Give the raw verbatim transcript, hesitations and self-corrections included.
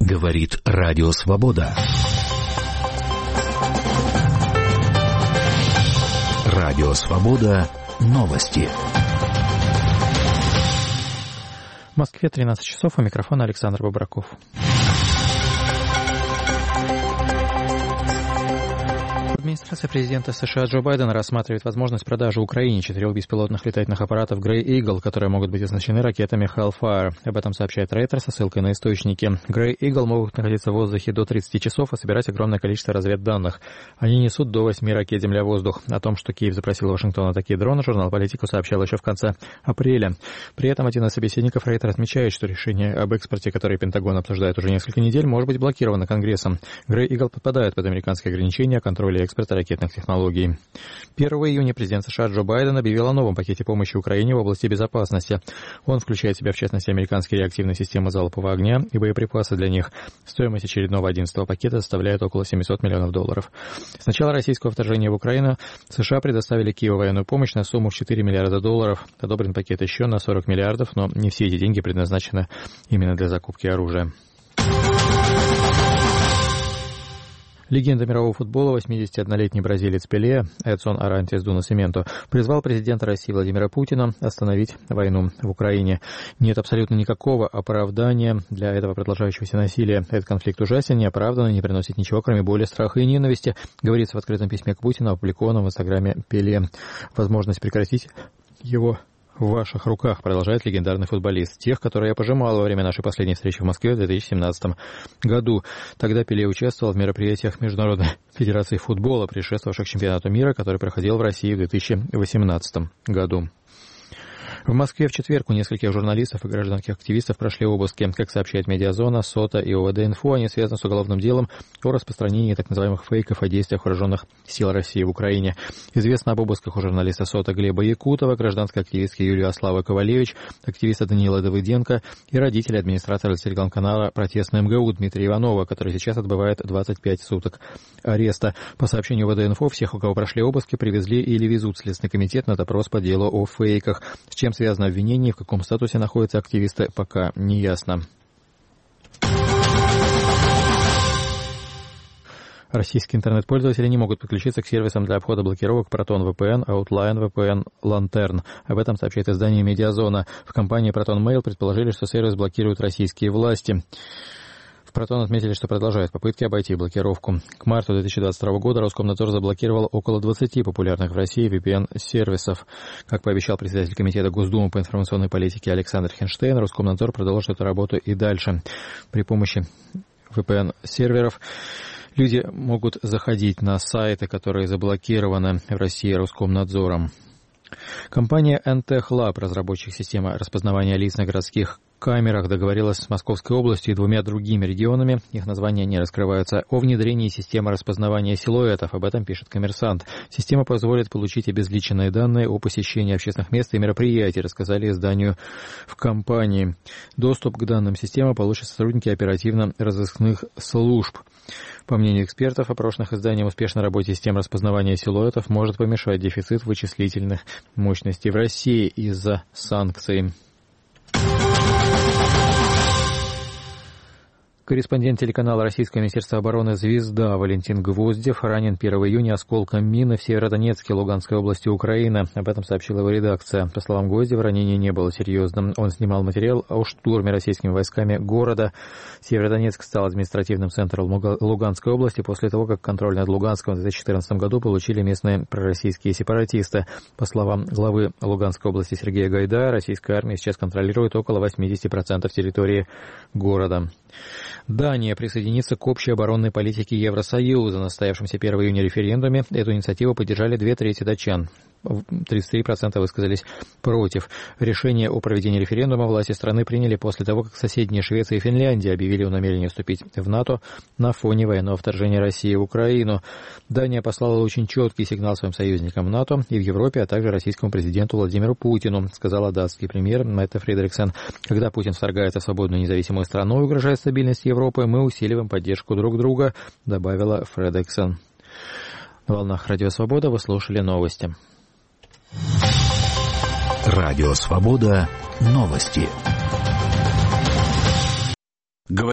Говорит Радио Свобода. Радио Свобода. Новости. В Москве тринадцать часов, у микрофона Александр Бобраков. Администрация президента США Джо Байдена рассматривает возможность продажи Украине четырех беспилотных летательных аппаратов Grey Eagle, которые могут быть оснащены ракетами Hellfire. Об этом сообщает Reuters со ссылкой на источники. Grey Eagle могут находиться в воздухе до тридцати часов и собирать огромное количество разведданных. Они несут до восьми ракет земля-воздух. О том, что Киев запросил Вашингтона такие дроны, журнал «Политику» сообщал еще в конце апреля. При этом один из собеседников Reuters отмечает, что решение об экспорте, которое Пентагон обсуждает уже несколько недель, может быть блокировано Конгрессом. Grey Eagle подпадает под американские ограничения о контроле экспорта ракетных технологий. первого июня президент США Джо Байден объявил о новом пакете помощи Украине в области безопасности. Он включает в себя, в частности, американские реактивные системы залпового огня и боеприпасы для них. Стоимость очередного одиннадцатого пакета составляет около семьсот миллионов долларов. С начала российского вторжения в Украину США предоставили Киеву военную помощь на сумму в четыре миллиарда долларов. Одобрен пакет еще на сорок миллиардов, но не все эти деньги предназначены именно для закупки оружия. Легенда мирового футбола, восьмидесятиоднолетний бразилец Пеле, Эдсон Арантис ду Насименту, призвал президента России Владимира Путина остановить войну в Украине. Нет абсолютно никакого оправдания для этого продолжающегося насилия. Этот конфликт ужасен, неоправданный, не приносит ничего, кроме боли, страха и ненависти, говорится в открытом письме к Путину, опубликованном в инстаграме Пеле. Возможность прекратить его в ваших руках, продолжает легендарный футболист. Тех, которые я пожимал во время нашей последней встречи в Москве в две тысячи семнадцатом году. Тогда Пеле участвовал в мероприятиях Международной федерации футбола, предшествовавших чемпионату мира, который проходил в России в две тысячи восемнадцатом году. В Москве в четверг у нескольких журналистов и гражданских активистов прошли обыски. Как сообщает Медиазона, СОТА и ОВД-Инфо, они связаны с уголовным делом о распространении так называемых фейков о действиях вооруженных сил России в Украине. Известно об обысках у журналиста СОТА Глеба Якутова, гражданской активистки Юлии Аславы Ковалевич, активиста Даниила Давыденко и родителя администратора телеграм-канала «Протестный МГУ» Дмитрия Иванова, который сейчас отбывает двадцать пять суток ареста. По сообщению ОВД-Инфо, всех, у кого прошли обыски, привезли или везут в Следственный комитет на допрос по делу о фейках. С чем связано обвинение и в каком статусе находятся активисты, пока не ясно. Российские интернет-пользователи не могут подключиться к сервисам для обхода блокировок Proton ви пи эн, Outline ви пи эн, Lantern. Об этом сообщает издание Медиазона. В компании Proton Mail предположили, что сервис блокируют российские власти. В Proton отметили, что продолжают попытки обойти блокировку. К марту две тысячи двадцать второго года Роскомнадзор заблокировал около двадцати популярных в России ви пи эн-сервисов. Как пообещал председатель Комитета Госдумы по информационной политике Александр Хинштейн, Роскомнадзор продолжит эту работу и дальше. При помощи ви пи эн-серверов люди могут заходить на сайты, которые заблокированы в России Роскомнадзором. Компания эн тэ эйч Lab, разработчик системы распознавания лиц на городских камерах, договорилась с Московской областью и двумя другими регионами, их названия не раскрываются, о внедрении системы распознавания силуэтов. Об этом пишет «Коммерсант». Система позволит получить обезличенные данные о посещении общественных мест и мероприятий, рассказали изданию в компании. Доступ к данным системы получат сотрудники оперативно-розыскных служб. По мнению экспертов, опрошенных изданием, успешной работе систем распознавания силуэтов может помешать дефицит вычислительных мощностей в России из-за санкций. Корреспондент телеканала Российского министерства обороны «Звезда» Валентин Гвоздев ранен первого июня осколком мины в Северодонецке Луганской области Украины. Об этом сообщила его редакция. По словам Гвоздева, ранение не было серьезным. Он снимал материал о штурме российскими войсками города. Северодонецк стал административным центром Луганской области после того, как контроль над Луганском в две тысячи четырнадцатом году получили местные пророссийские сепаратисты. По словам главы Луганской области Сергея Гайдая, российская армия сейчас контролирует около восемьдесят процентов территории города. Дания присоединится к общей оборонной политике Евросоюза. На состоявшемся первого июня референдуме эту инициативу поддержали две трети датчан. тридцать три процента высказались против. Решение о проведении референдума власти страны приняли после того, как соседние Швеция и Финляндия объявили о намерении вступить в НАТО на фоне военного вторжения России в Украину. Дания послала очень четкий сигнал своим союзникам НАТО и в Европе, а также российскому президенту Владимиру Путину, сказала датский премьер Метте Фредериксен. Когда Путин вторгается в свободную независимую страну и угрожает стабильности Европы, мы усиливаем поддержку друг друга, добавила Фредериксен. На волнах Радио Свобода вы слушали новости. Радио Свобода. Новости.